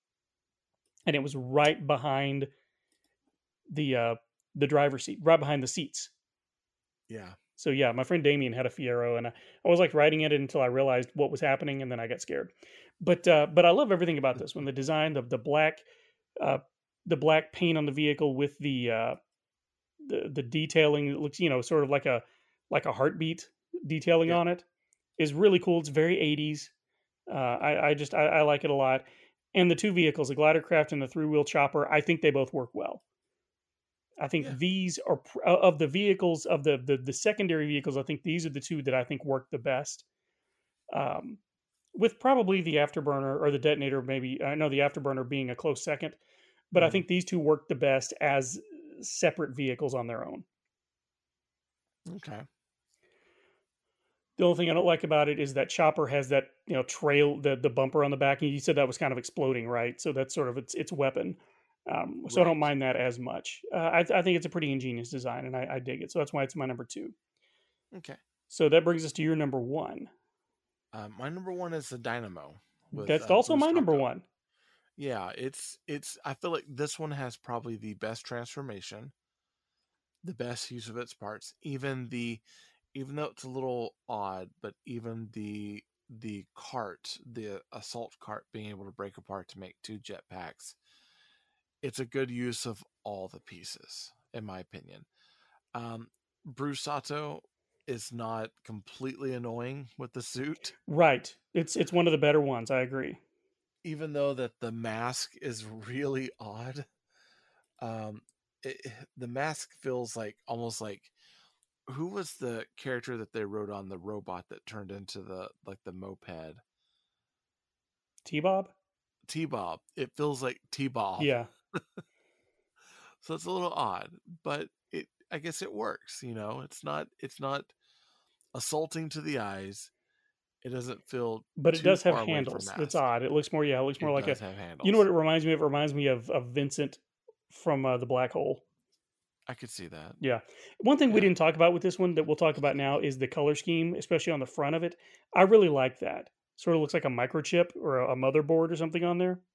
and it was right behind the uh, the driver's seat, right behind the seats. Yeah. So yeah, my friend Damien had a Fiero, and I, I was like riding it until I realized what was happening, and then I got scared. But uh, but I love everything about this one. The design, the the black, uh, the black paint on the vehicle with the uh, the the detailing. It looks, you know, sort of like a like a heartbeat detailing Yeah. on it is really cool. It's very eighties. Uh, I, I just I, I like it a lot. And the two vehicles, the glider craft and the three wheel chopper, I think they both work well. I think Yeah. these are pr- uh, of the vehicles of the, the the secondary vehicles. I think these are the two that I think work the best. Um, with probably the afterburner or the detonator, maybe I know the afterburner being a close second, but I Hmm. think these two work the best as separate vehicles on their own. Okay. The only thing I don't like about it is that Chopper has that, you know, trail, the the bumper on the back, and you said that was kind of exploding, right? So that's sort of its its weapon. Um, so I don't Right. mind that as much. Uh, I, I think it's a pretty ingenious design, and I, I dig it. So that's why it's my number two. Okay. So that brings us to your number one. Uh, my number one is the Dynamo with That's uh, also Bruce my number Sato. one. Yeah, it's it's. I feel like this one has probably the best transformation, the best use of its parts. Even the, even though it's a little odd, but even the the cart, the assault cart, being able to break apart to make two jetpacks, it's a good use of all the pieces, in my opinion. Um, Bruce Sato. is not completely annoying with the suit, Right. It's it's one of the better ones. I agree. even though that the mask is really odd. Um, it, the mask feels like almost like who was the character that they wrote on the robot that turned into the like the moped? T-Bob? T-Bob. It feels like T-Bob. Yeah. So it's a little odd, but it I guess it works, you know. It's not it's not assaulting to the eyes. It doesn't feel But it too does have far away from handles. That's mask. odd. It looks more, yeah, it looks more It like a, does have you know what handles. it reminds me of? It reminds me of, of Vincent from uh, the Black Hole. I could see that. Yeah. One thing we Yeah. didn't talk about with this one that we'll talk about now is the color scheme, especially on the front of it. I really like that. Sort of looks like a microchip or a, a motherboard or something on there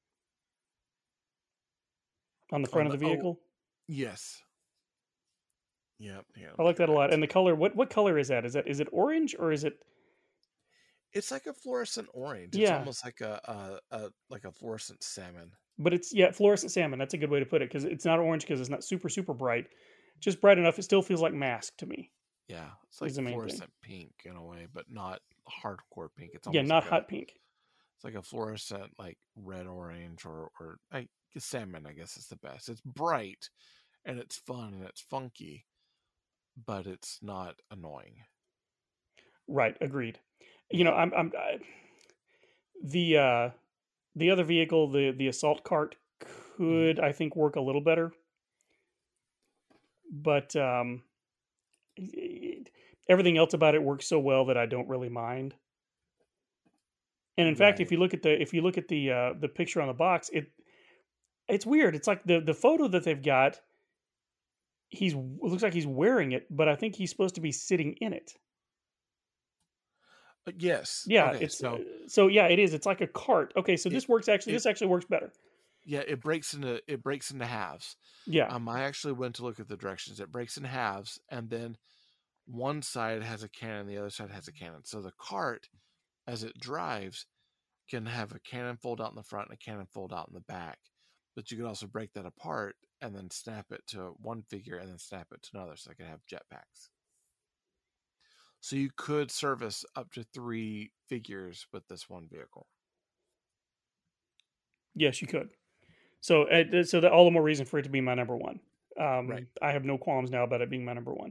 on the front On of the the oh vehicle. yes. Yep. Yeah, I like that a lot. correct. And the color, what what color is that? Is that is it orange or is it? It's like a fluorescent orange. It's Yeah, almost like a, a, a like a fluorescent salmon. but it's, yeah, fluorescent salmon. That's a good way to put it because it's not orange because it's not super super bright, just bright enough. It still feels like mask to me. Yeah, it's like Is the main thing. fluorescent pink in a way, but not hardcore pink. It's Yeah, almost not like a hot pink. it's like a fluorescent like red orange or or I guess salmon. I guess is the best. It's bright and it's fun and it's funky, but it's not annoying. Right, agreed. You know, Yeah. I'm I'm I, the uh the other vehicle, the the assault cart, hmm could I think work a little better, but um, it- everything else about it works so well that I don't really mind. And in fact, if Right. you look at the if you look at the uh, the picture on the box, it it's weird. It's like the the photo that they've got. He's it looks like he's wearing it, but I think he's supposed to be sitting in it. But yes. Yeah, Okay. it's uh, So so yeah, it is. It's like a cart. Okay, so it this works actually. it This actually works better. yeah it breaks into it breaks into halves. Yeah, Um, I actually went to look at the directions. It breaks in halves, and then one side has a cannon, the other side has a cannon. So the cart, as it drives, can have a cannon fold out in the front and a cannon fold out in the back. But you can also break that apart and then snap it to one figure and then snap it to another, so I can have jetpacks. So you could service up to three figures with this one vehicle. yes, you could. So uh, so that all the more reason for it to be my number one. Right. Um, I have no qualms now about it being my number one.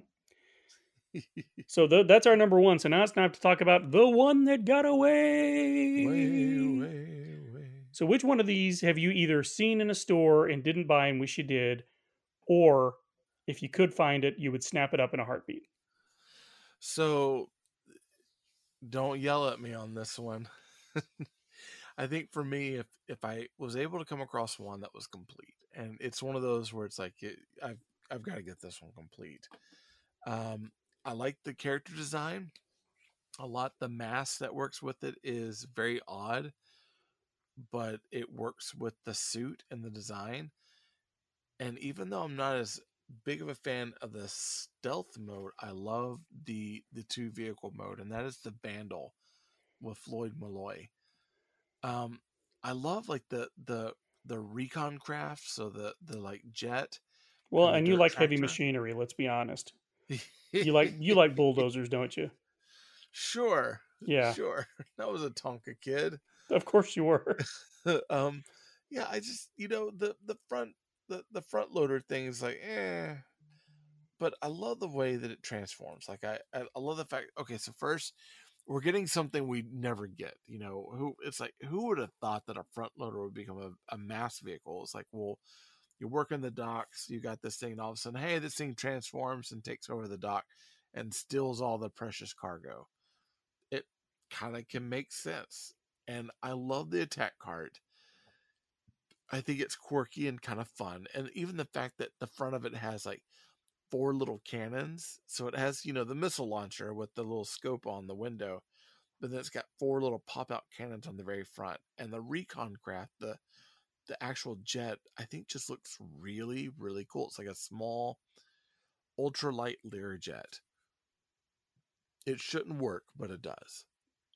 So th- that's our number one. So now it's time to talk about the one that got away. way, way, way. So which one of these have you either seen in a store and didn't buy and wish you did, or if you could find it, you would snap it up in a heartbeat? So don't yell at me on this one. I think for me, if if I was able to come across one that was complete, and it's one of those where it's like it, I've I've got to get this one complete. Um, I like the character design a lot. The mask that works with it is very odd, but it works with the suit and the design. And even though I'm not as big of a fan of the stealth mode, I love the the two vehicle mode, and that is the Vandal with Floyd Malloy. Um, I love like the the the recon craft, so the the like jet Well, and the and you dirt like heavy tractor. machinery. Let's be honest. You like you like bulldozers, don't you? Sure, Yeah, sure. That was a Tonka kid. of course you were. um, yeah, I just you know the the front the the front loader thing is like eh, but I love the way that it transforms. Like I I, I love the fact. Okay, so first we're getting something we never get. You know, who it's like who would have thought that a front loader would become a, a mass vehicle? It's like, well, you're working the docks, you got this thing, and all of a sudden, hey, this thing transforms and takes over the dock and steals all the precious cargo. It kind of can make sense. And I love the attack cart. I think it's quirky and kind of fun. And even the fact that the front of it has like four little cannons. So it has, you know, the missile launcher with the little scope on the window, but then it's got four little pop out cannons on the very front. And the recon craft, the the actual jet, I think just looks really, really cool. It's like a small ultralight Learjet. It shouldn't work, but it does.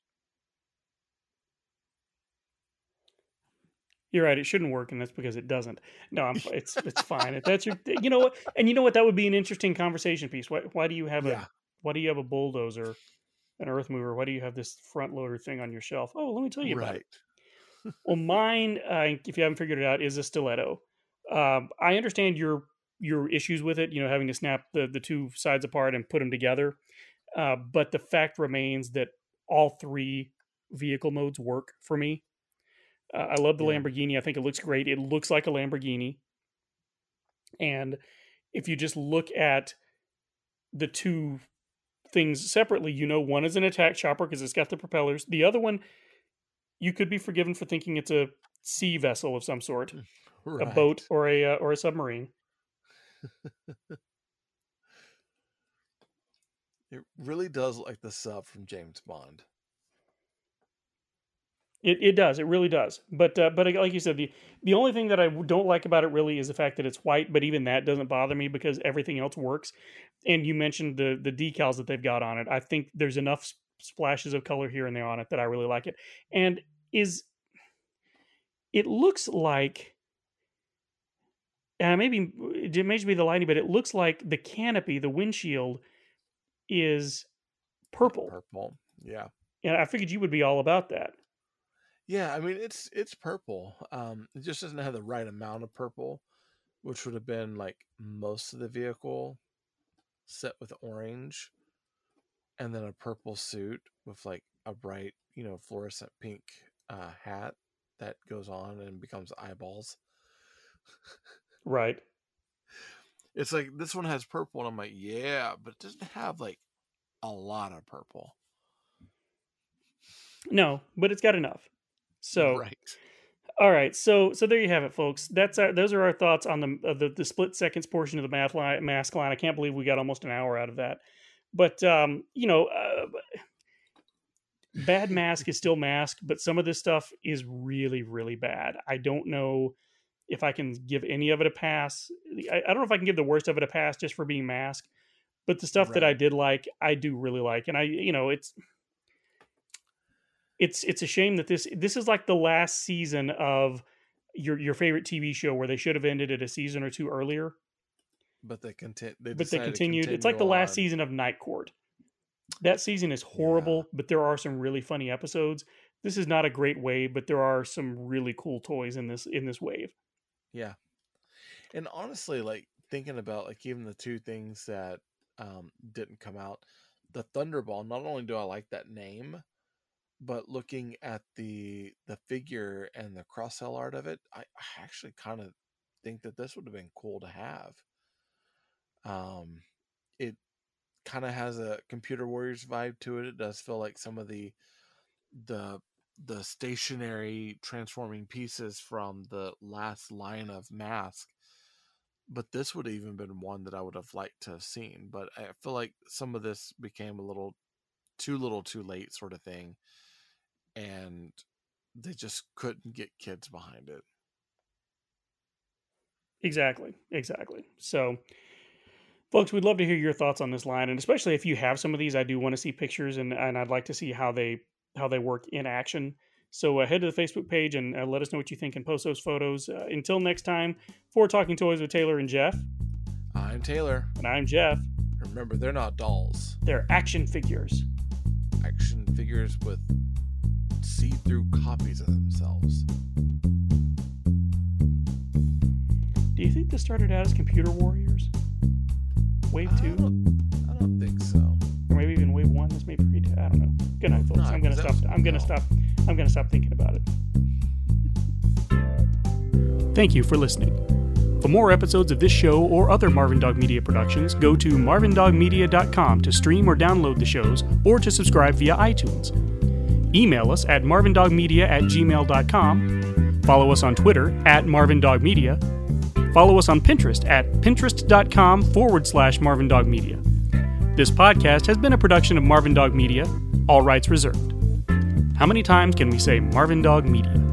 You're right. It shouldn't work, and that's because it doesn't. No, I'm. It's it's fine. If that's your, you know what, and you know what, that would be an interesting conversation piece. Why why do you have a Yeah. why do you have a bulldozer, an earth mover? Why do you have this front loader thing on your shelf? Oh, let me tell you about Right. it. Well, mine, uh, if you haven't figured it out, is a stiletto. Um, I understand your your issues with it, you know, having to snap the, the two sides apart and put them together. Uh, but the fact remains that all three vehicle modes work for me. Uh, I love the Yeah. Lamborghini. I think it looks great. It looks like a Lamborghini. And if you just look at the two things separately, you know, one is an attack chopper because it's got the propellers. The other one, you could be forgiven for thinking it's a sea vessel of some sort, Right. a boat or a uh, or a submarine. It really does look like the sub from James Bond. It it does. It really does. But uh, but like you said, the the only thing that I don't like about it really is the fact that it's white. But even that doesn't bother me because everything else works. And you mentioned the the decals that they've got on it. I think there's enough splashes of color here and there on it that I really like it. And is it looks like, and maybe it may just be the lighting, but it looks like the canopy, the windshield, is purple. Purple. Yeah. And I figured you would be all about that. Yeah, I mean it's it's purple. Um, it just doesn't have the right amount of purple, which would have been like most of the vehicle set with orange, and then a purple suit with like a bright, you know, fluorescent pink uh, hat that goes on and becomes eyeballs. Right. It's like this one has purple, and I'm like, yeah, but it doesn't have like a lot of purple. No, but it's got enough. So, right. All right. So, so there you have it, folks. That's our, those are our thoughts on the uh, the, the split seconds portion of the math line, mask line. I can't believe we got almost an hour out of that. But um, you know, uh, bad mask is still mask, but some of this stuff is really, really bad. I don't know if I can give any of it a pass. I, I don't know if I can give the worst of it a pass just for being mask. But the stuff Right. that I did like, I do really like, and I, you know, it's. It's it's a shame that this this is like the last season of your your favorite T V show where they should have ended it a season or two earlier. But they continue. They but they decided to continued. It's continue like the last on. season of Night Court. That season is horrible, Yeah. but there are some really funny episodes. This is not a great wave, but there are some really cool toys in this in this wave. Yeah. And honestly, like thinking about like even the two things that um, didn't come out, the Thunderball. Not only do I like that name, but looking at the the figure and the cross-sell art of it, I, I actually kind of think that this would have been cool to have. Um, it kind of has a Computer Warriors vibe to it. It does feel like some of the the the stationary transforming pieces from the last line of Mask. But this would have even been one that I would have liked to have seen. But I feel like some of this became a little too little too late sort of thing. And they just couldn't get kids behind it. Exactly. Exactly. So, folks, we'd love to hear your thoughts on this line. And especially if you have some of these, I do want to see pictures and, and I'd like to see how they how they work in action. So uh, head to the Facebook page and uh, let us know what you think and post those photos. Uh, until next time, for Talking Toys with Taylor and Jeff. I'm Taylor. And I'm Jeff. Remember, they're not dolls. They're action figures. Action figures with see-through copies of themselves. Do you think this started out as Computer Warriors? Wave I two? don't, I don't think so. Or maybe even wave one? This may be pre- I don't know. Good night, folks. No, I'm gonna 'cause stop. that's- I'm gonna no. stop. I'm gonna stop thinking about it. Thank you for listening. For more episodes of this show or other Marvin Dog Media productions, go to marvin dog media dot com to stream or download the shows or to subscribe via iTunes. Email us at marvin dog media at gmail dot com. Follow us on Twitter at marvin dog media. Follow us on Pinterest at pinterest.com forward slash Marvin Dog Media. This podcast has been a production of Marvin Dog Media, all rights reserved. How many times can we say Marvin Dog Media?